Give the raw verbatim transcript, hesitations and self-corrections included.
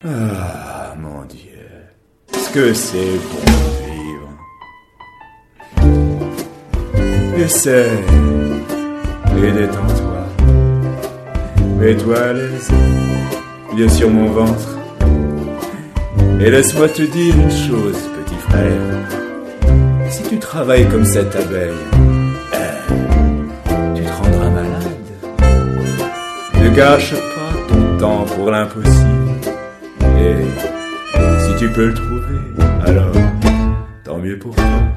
Ah, mon Dieu, ce que c'est bon de vivre. Essaie et détends-toi. Mets-toi à l'aise, viens sur mon ventre. Et laisse-moi te dire une chose, petit frère. Si tu travailles comme cette abeille, euh, tu te rendras malade. Ne gâche pas ton temps pour l'impossible. Et si tu peux le trouver, alors tant mieux pour toi.